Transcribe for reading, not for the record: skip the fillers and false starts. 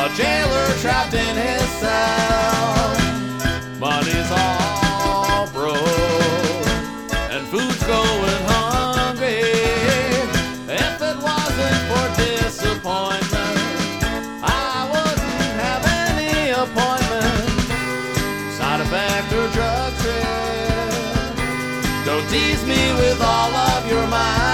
jailer trapped in his cell. Money's all broke and food's going hungry. If it wasn't for disappointment, I wouldn't have any appointment. Side effect or drug trip, don't tease me with all of your mind.